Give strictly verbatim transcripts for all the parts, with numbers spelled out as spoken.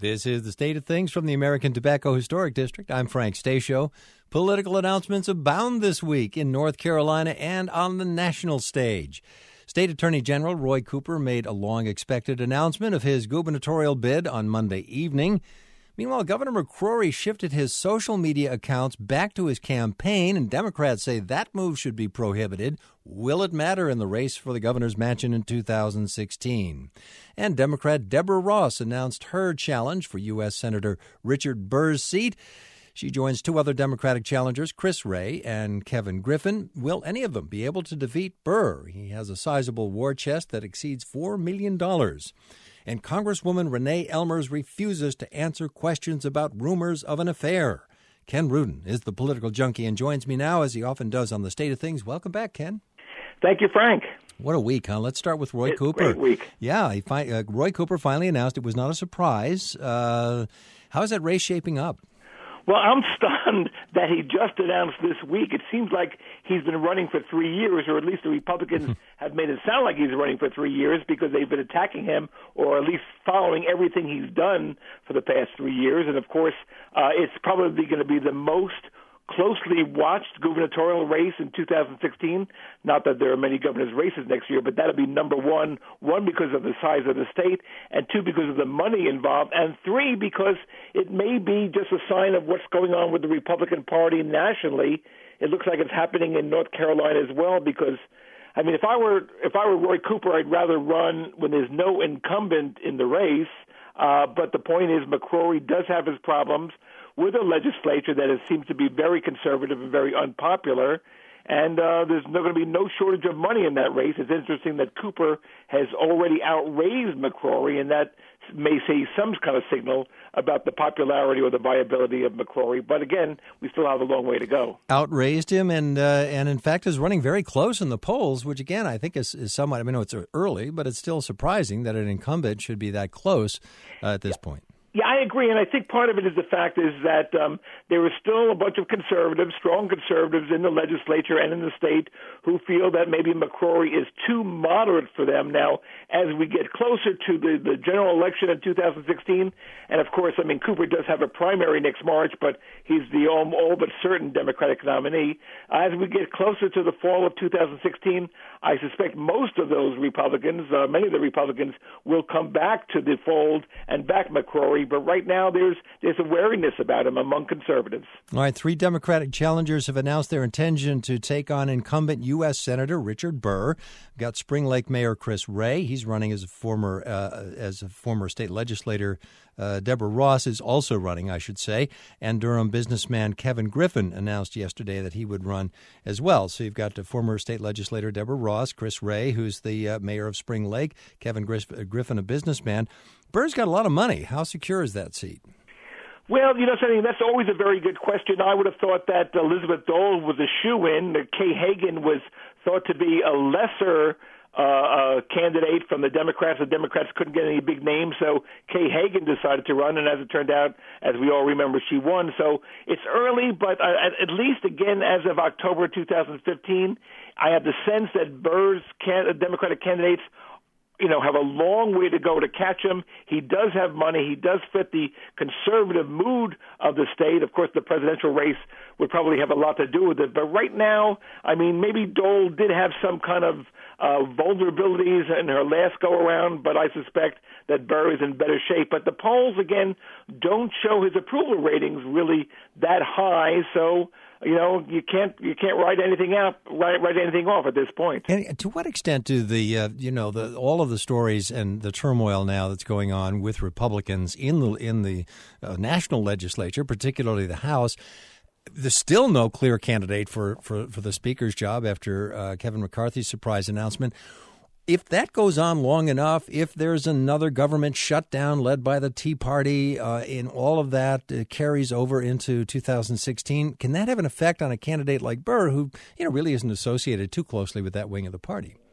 This is the State of Things from the American Tobacco Historic District. I'm Frank Stasio. Political announcements abound this week in North Carolina and on the national stage. State Attorney General Roy Cooper made a long-expected announcement of his gubernatorial bid on Monday evening. Meanwhile, Governor McCrory shifted his social media accounts back to his campaign, and Democrats say that move should be prohibited. Will it matter in the race for the governor's mansion in two thousand sixteen? And Democrat Deborah Ross announced her challenge for U S. Senator Richard Burr's seat. She joins two other Democratic challengers, Chris Wray and Kevin Griffin. Will any of them be able to defeat Burr? He has a sizable war chest that exceeds four million dollars. And Congresswoman Renee Elmers refuses to answer questions about rumors of an affair. Ken Rudin is the political junkie and joins me now, as he often does, on the State of Things. Welcome back, Ken. Thank you, Frank. What a week, huh? Let's start with Roy it's Cooper. Great week. Yeah, he fi- uh, Roy Cooper finally announced it was not a surprise. Uh, how's that race shaping up? Well, I'm stunned that he just announced this week. It seems like he's been running for three years, or at least the Republicans have made it sound like he's running for three years because they've been attacking him, or at least following everything he's done for the past three years. And, of course, uh, it's probably going to be the most closely watched gubernatorial race in two thousand sixteen. Not that there are many governor's races next year, but that'll be number one, one because of the size of the state, and two because of the money involved, and three because it may be just a sign of what's going on with the Republican Party nationally. It looks like it's happening in North Carolina as well because, I mean, if I were if I were Roy Cooper, I'd rather run when there's no incumbent in the race. Uh, but the point is McCrory does have his problems with a legislature that is, seems to be very conservative and very unpopular, and uh, there's going to be no shortage of money in that race. It's interesting that Cooper has already outraised McCrory, and that may say some kind of signal about the popularity or the viability of McCrory. But again, we still have a long way to go. Outraised him, and uh, and in fact is running very close in the polls, which again I think is, is somewhat, I mean, no, it's early, but it's still surprising that an incumbent should be that close uh, at this yeah. point. Yeah, I agree, and I think part of it is the fact is that um, there is still a bunch of conservatives, strong conservatives in the legislature and in the state who feel that maybe McCrory is too moderate for them. Now, as we get closer to the, the general election in two thousand sixteen, and of course, I mean, Cooper does have a primary next March, but he's the all, all but certain Democratic nominee. As we get closer to the fall of two thousand sixteen, I suspect most of those Republicans, uh, many of the Republicans, will come back to the fold and back McCrory. But right now, there's there's a wariness about him among conservatives. All right, three Democratic challengers have announced their intention to take on incumbent U S. Senator Richard Burr. We've got Spring Lake Mayor Chris Wray. He's running as a former uh, as a former state legislator. Uh, Deborah Ross is also running, I should say, and Durham businessman Kevin Griffin announced yesterday that he would run as well. So you've got the former state legislator Deborah Ross, Chris Wray, who's the uh, mayor of Spring Lake, Kevin Griffin, a businessman. Burr's got a lot of money. How secure is that seat? Well, you know something, that's always a very good question. I would have thought that Elizabeth Dole was a shoo-in. Kay Hagan was thought to be a lesser uh, uh, candidate from the Democrats. The Democrats couldn't get any big names, so Kay Hagan decided to run, and as it turned out, as we all remember, she won. So it's early, but uh, at, at least, again, as of October two thousand fifteen, I have the sense that Burr's can- Democratic candidates you know, have a long way to go to catch him. He does have money. He does fit the conservative mood of the state. Of course, the presidential race would probably have a lot to do with it. But right now, I mean, maybe Dole did have some kind of uh, vulnerabilities in her last go-around, but I suspect that Burr is in better shape. But the polls, again, don't show his approval ratings really that high, so you know, you can't you can't write anything out, write, write anything off at this point. And to what extent do the uh, you know the all of the stories and the turmoil now that's going on with Republicans in the in the uh, national legislature, particularly the House? There's still no clear candidate for for, for the speaker's job after uh, Kevin McCarthy's surprise announcement. If that goes on long enough, if there's another government shutdown led by the Tea Party, uh, and all of that uh, carries over into two thousand sixteen, can that have an effect on a candidate like Burr, who you know really isn't associated too closely with that wing of the party?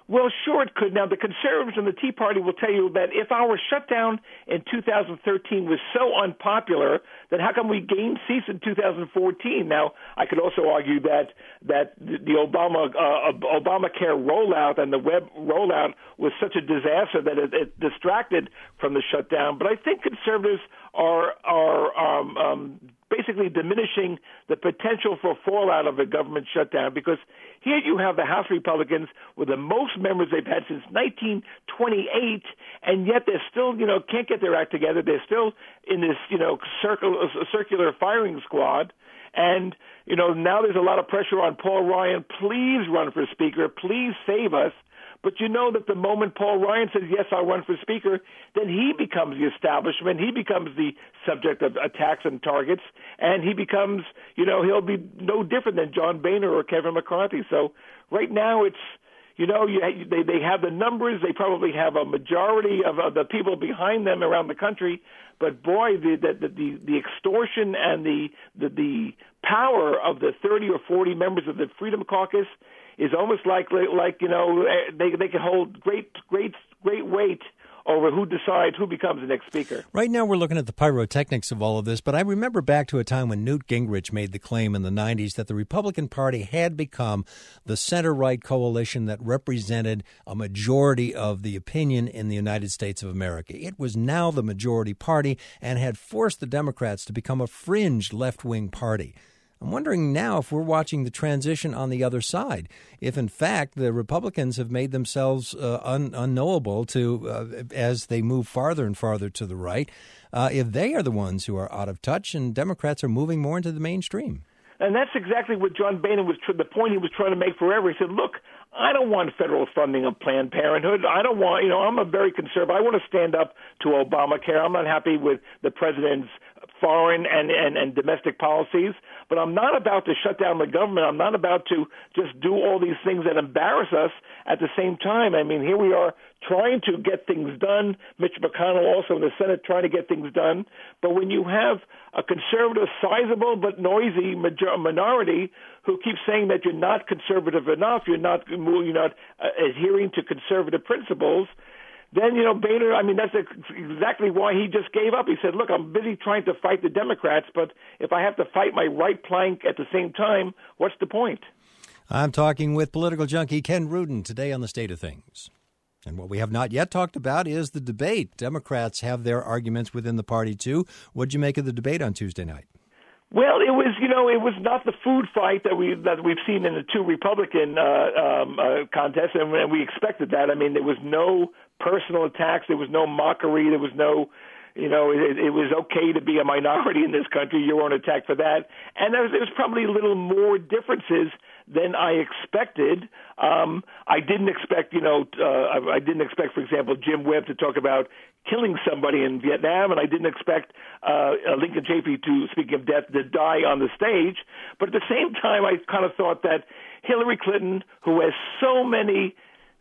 Well, sure it could. Now, the conservatives and the Tea Party will tell you that if our shutdown in two thousand thirteen was so unpopular, then how come we gained seats in two thousand fourteen? Now, I could also argue that that the Obama uh, Obamacare rollout and the web rollout was such a disaster that it, it distracted from the shutdown. But I think conservatives are are um, um, basically diminishing the potential for fallout of a government shutdown, because here you have the House Republicans with the most members they've had since nineteen twenty-eight, and yet they're still, you know, can't get their act together. They're still in this, you know, circle, circular firing squad. And, you know, now there's a lot of pressure on Paul Ryan. Please run for Speaker. Please save us. But you know that the moment Paul Ryan says, yes, I'll run for Speaker, then he becomes the establishment. He becomes the subject of attacks and targets. And he becomes, you know, he'll be no different than John Boehner or Kevin McCarthy. So right now it's, you know, you, they, they have the numbers. They probably have a majority of, of the people behind them around the country. But boy, the the the, the extortion and the, the the power of the thirty or forty members of the Freedom Caucus is almost like like you know they they can hold great great great weight over who decides who becomes the next speaker. Right now we're looking at the pyrotechnics of all of this, but I remember back to a time when Newt Gingrich made the claim in the nineties that the Republican Party had become the center-right coalition that represented a majority of the opinion in the United States of America. It was now the majority party and had forced the Democrats to become a fringe left-wing party. I'm wondering now if we're watching the transition on the other side, if in fact the Republicans have made themselves uh, un- unknowable to uh, as they move farther and farther to the right, uh, if they are the ones who are out of touch and Democrats are moving more into the mainstream. And that's exactly what John Boehner was, the point he was trying to make forever. He said, look, I don't want federal funding of Planned Parenthood. I don't want, you know, I'm a very conservative. I want to stand up to Obamacare. I'm not happy with the president's foreign and, and, and domestic policies, but I'm not about to shut down the government. I'm not about to just do all these things that embarrass us at the same time. I mean, here we are trying to get things done. Mitch McConnell also in the Senate trying to get things done. But when you have a conservative, sizable but noisy major- minority who keeps saying that you're not conservative enough, you're not, you're not uh, adhering to conservative principles, then, you know, Boehner, I mean, that's exactly why he just gave up. He said, look, I'm busy trying to fight the Democrats, but if I have to fight my right plank at the same time, what's the point? I'm talking with political junkie Ken Rudin today on The State of Things. And what we have not yet talked about is the debate. Democrats have their arguments within the party, too. What did you make of the debate on Tuesday night? Well, it was, you know, it was not the food fight that we that we've seen in the two Republican uh, um, uh, contests, and we expected that. I mean, there was no personal attacks, there was no mockery, there was no, you know, it, it was okay to be a minority in this country. You weren't attacked for that, and there was, there was probably a little more differences than I expected. Um, I didn't expect, you know, uh, I, I didn't expect, for example, Jim Webb to talk about killing somebody in Vietnam, and I didn't expect uh, Lincoln Chafee, to, speaking of death, to die on the stage. But at the same time, I kind of thought that Hillary Clinton, who has so many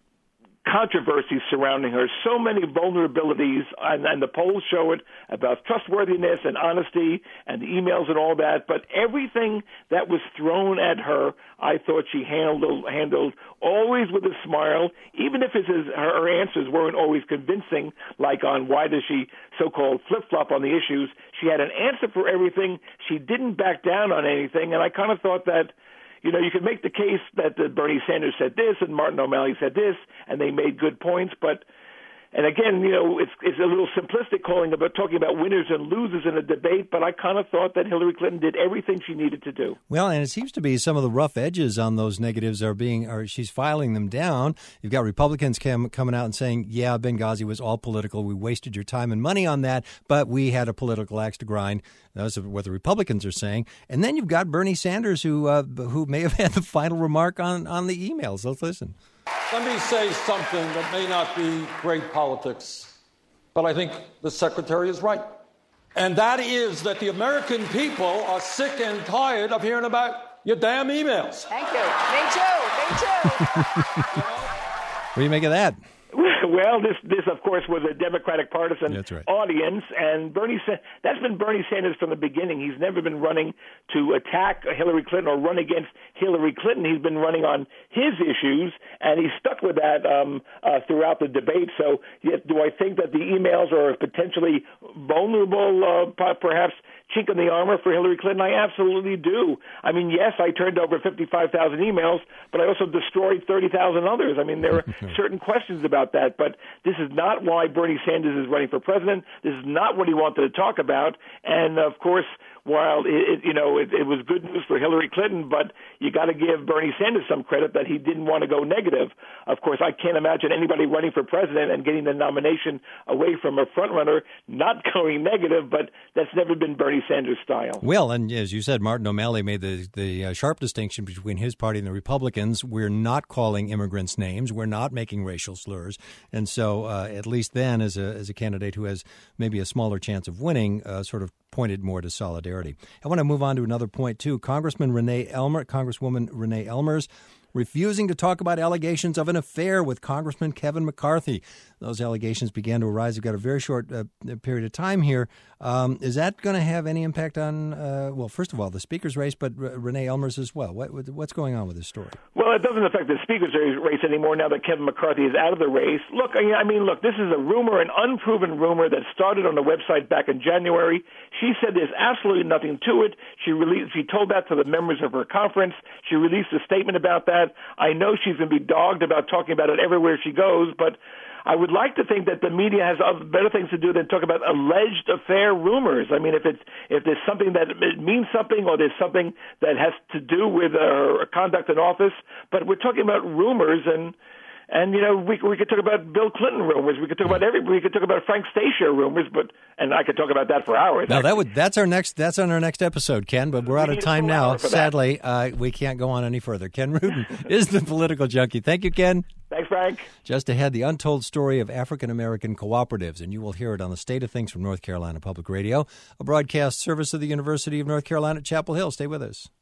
controversies surrounding her, so many vulnerabilities, and, and the polls show it, about trustworthiness and honesty and the emails and all that, but everything that was thrown at her, I thought she handled handled always with a smile, even if his, her, her answers weren't always convincing, like on why does she so-called flip-flop on the issues. She had an answer for everything. She didn't back down on anything, and I kind of thought that, you know, you could make the case that uh, Bernie Sanders said this and Martin O'Malley said this, and they made good points. But, and again, you know, it's it's a little simplistic calling about talking about winners and losers in a debate. But I kind of thought that Hillary Clinton did everything she needed to do. Well, and it seems to be some of the rough edges on those negatives are being, or she's filing them down. You've got Republicans cam, coming out and saying, yeah, Benghazi was all political. We wasted your time and money on that, but we had a political axe to grind. That's what the Republicans are saying. And then you've got Bernie Sanders, who uh, who may have had the final remark on, on the emails. Let's listen. Let me say something that may not be great politics, but I think the Secretary is right. And that is that the American people are sick and tired of hearing about your damn emails. Thank you. Me too. Me too. What do you make of that? well, this, this of course, was a Democratic partisan That's right. audience, and Bernie that's been Bernie Sanders from the beginning. He's never been running to attack Hillary Clinton or run against Hillary Clinton. He's been running on his issues, and he's stuck with that um, uh, throughout the debate. So, yet, do I think that the emails are potentially vulnerable, uh, perhaps chink in the armor for Hillary Clinton? I absolutely do. I mean, yes, I turned over fifty-five thousand emails, but I also destroyed thirty thousand others. I mean, there are certain questions about that, but this is not why Bernie Sanders is running for president. This is not what he wanted to talk about. And, of course, while it, it, you know, it, it was good news for Hillary Clinton, but you got to give Bernie Sanders some credit that he didn't want to go negative. Of course, I can't imagine anybody running for president and getting the nomination away from a frontrunner not going negative, but that's never been Bernie Sanders' style. Well, and as you said, Martin O'Malley made the, the uh, sharp distinction between his party and the Republicans. We're not calling immigrants names. We're not making racial slurs. And so uh, at least then, as a, as a candidate who has maybe a smaller chance of winning, uh, sort of pointed more to solidarity. I want to move on to another point, too. Congressman Renee Elmer, Congresswoman Renee Elmers, refusing to talk about allegations of an affair with Congressman Kevin McCarthy. Those allegations began to arise. We've got a very short uh, period of time here. Um, is that going to have any impact on, uh, well, first of all, the Speaker's race, but R- Renee Elmers as well? What, what's going on with this story? Well, it doesn't affect the Speaker's race anymore now that Kevin McCarthy is out of the race. Look, I mean, look, this is a rumor, an unproven rumor that started on the website back in January. She said there's absolutely nothing to it. She released, she told that to the members of her conference. She released a statement about that. I know she's going to be dogged about talking about it everywhere she goes, but I would like to think that the media has other, better things to do than talk about alleged affair rumors. I mean, if it's if there's something that it means something, or there's something that has to do with her conduct in office, but we're talking about rumors, and and you know we we could talk about Bill Clinton rumors, we could talk about every we could talk about Frank Stasio rumors, but and I could talk about that for hours. Now that would that's our next that's on our next episode, Ken. But we're out of time now. Sadly, uh, we can't go on any further. Ken Rudin is the political junkie. Thank you, Ken. Thanks, Frank. Just ahead, the untold story of African-American cooperatives, and you will hear it on the State of Things from North Carolina Public Radio, a broadcast service of the University of North Carolina at Chapel Hill. Stay with us.